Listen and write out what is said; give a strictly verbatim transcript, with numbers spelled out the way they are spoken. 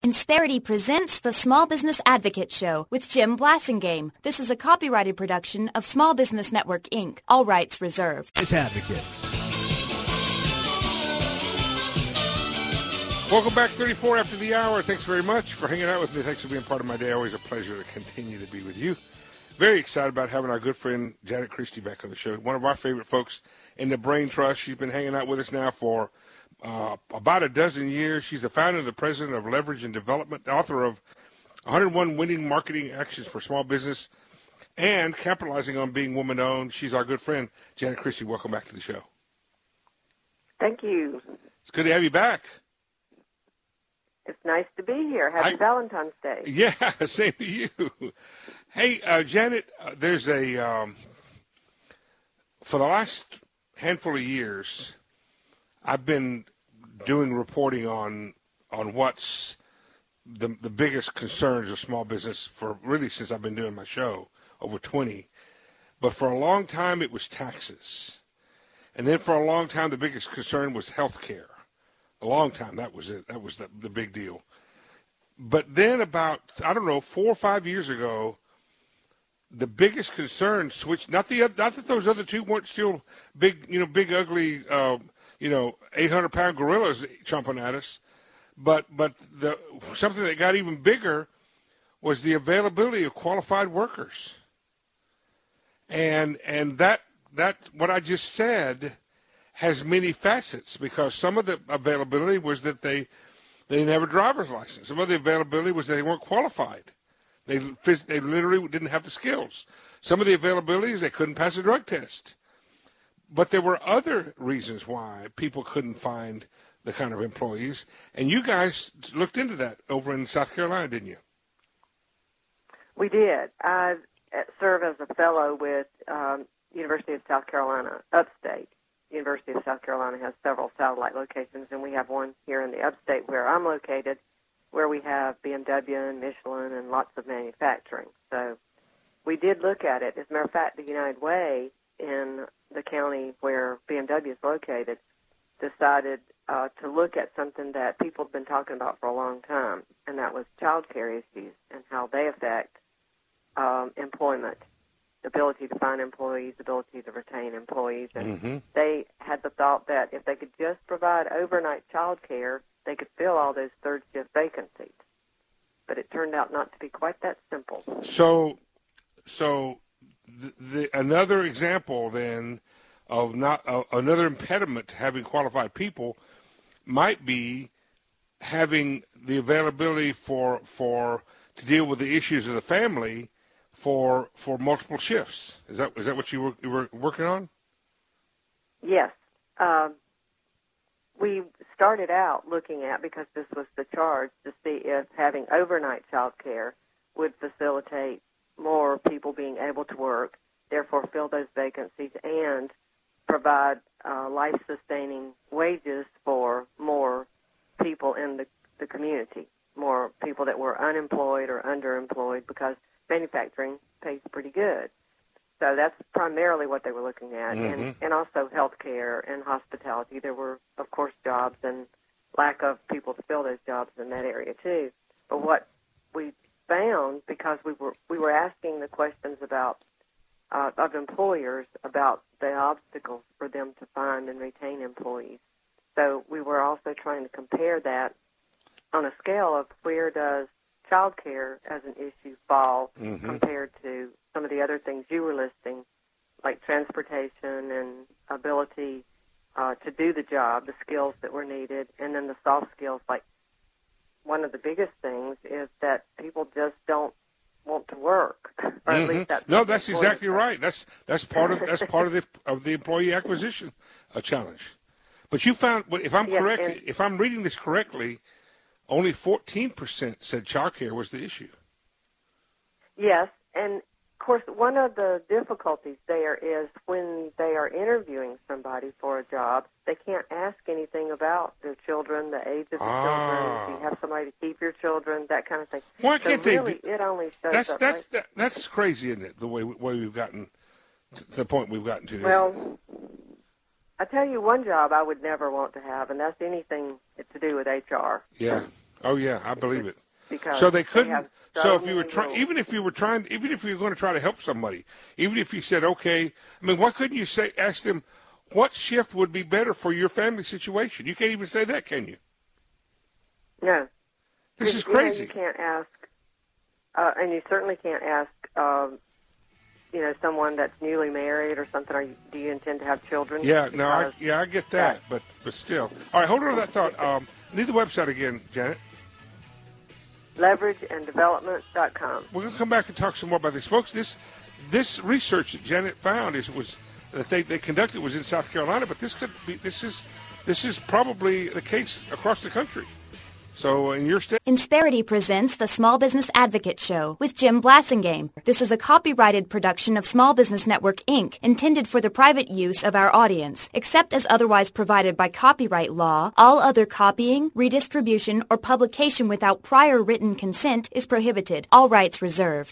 Insperity presents the Small Business Advocate Show with Jim Blasingame. This is a copyrighted production of Small Business Network, Incorporated. All rights reserved. It's Advocate. Welcome back, thirty-four after the hour. Thanks very much for hanging out with me. Thanks for being part of my day. Always a pleasure to continue to be with you. Very excited about having our good friend Janet Christie back on the show. One of our favorite folks in the Brain Trust. She's been hanging out with us now for uh, about a dozen years. She's the founder and the president of Leverage and Development, the author of one hundred one Winning Marketing Actions for Small Business, and Capitalizing on Being Woman-Owned. She's our good friend, Janet Christie. Welcome back to the show. Thank you. It's good to have you back. It's nice to be here. Happy I, Valentine's Day. Yeah, same to you. Hey, uh, Janet, uh, there's a, um, for the last handful of years, I've been doing reporting on on what's the the biggest concerns of small business for really since I've been doing my show, over twenty. But for a long time, it was taxes. And then for a long time, the biggest concern was health care. A long time, that was it. That was the, the big deal. But then about, I don't know, four or five years ago, the biggest concern switched. Not the not that those other two weren't still big, you know, big ugly, uh, you know, eight hundred pound gorillas chomping at us, but but the something that got even bigger was the availability of qualified workers. And and that that what I just said has many facets, because some of the availability was that they they didn't have a driver's license. Some of the availability was that they weren't qualified. They they literally didn't have the skills. Some of the availability is they couldn't pass a drug test. But there were other reasons why people couldn't find the kind of employees. And you guys looked into that over in South Carolina, didn't you? We did. I serve as a fellow with um, University of South Carolina, upstate. University of South Carolina has several satellite locations, and we have one here in the upstate where I'm located, where we have B M W and Michelin and lots of manufacturing. So we did look at it. As a matter of fact, the United Way in the county where B M W is located decided uh, to look at something that people have been talking about for a long time, and that was child care issues and how they affect um, employment, the ability to find employees, the ability to retain employees. And mm-hmm. they had the thought that if they could just provide overnight child care, they could fill all those third shift vacancies. But it turned out not to be quite that simple. So, so the, the, another example then of not uh, another impediment to having qualified people might be having the availability for for to deal with the issues of the family for for multiple shifts. Is that is that what you were, you were working on? Yes. Um, we started out looking at, because this was the charge, to see if having overnight child care would facilitate more people being able to work, therefore fill those vacancies, and provide uh, life-sustaining wages for more people in the, the community, more people that were unemployed or underemployed, because manufacturing pays pretty good. So that's primarily what they were looking at, mm-hmm. and, and also healthcare and hospitality. There were, of course, jobs and lack of people to fill those jobs in that area too. But what we found, because we were we were asking the questions about uh, of employers about the obstacles for them to find and retain employees. So we were also trying to compare that on a scale of where does child care as an issue fall mm-hmm. compared to some of the other things you were listing, like transportation and ability uh, to do the job, the skills that were needed, and then the soft skills. Like, one of the biggest things is that people just don't want to work. Or at mm-hmm. least that's no, that's exactly says. right. That's that's part of that's part of the of the employee acquisition uh, challenge. But you found, if I'm yes, correct, and, if I'm reading this correctly, only fourteen percent said child care was the issue. Yes, and of course, one of the difficulties there is when they are interviewing somebody for a job, they can't ask anything about their children, the age of the ah. children, do you have somebody to keep your children, that kind of thing. Why so can't really, they? Do, it only shows that's up that's right. that, that's crazy, isn't it? The way way we've gotten to the point we've gotten to. Well, I tell you one job I would never want to have, and that's anything to do with H R. Yeah. Oh yeah, I believe it. Because so they they couldn't. have so, so if you were many trying, rules. even if you were trying, even if you were going to try to help somebody, even if you said, okay, I mean, why couldn't you say, ask them, what shift would be better for your family situation? You can't even say that, can you? No. This you, is crazy. You know, you can't ask, uh, and you certainly can't ask, um, you know, someone that's newly married or something. Are you, do you intend to have children? Yeah, no, I, Because yeah, I get that, that- but but still. All right, hold on to that thought. Um, need the website again, Janet. leverage and development dot com. We're going to come back and talk some more about this, folks. This this research that Janet found is was that they, they conducted was in South Carolina, but this could be this is this is probably the case across the country. So in your state. Insperity presents the Small Business Advocate Show with Jim Blassingame. This is a copyrighted production of Small Business Network, Incorporated, intended for the private use of our audience. Except as otherwise provided by copyright law, all other copying, redistribution, or publication without prior written consent is prohibited. All rights reserved.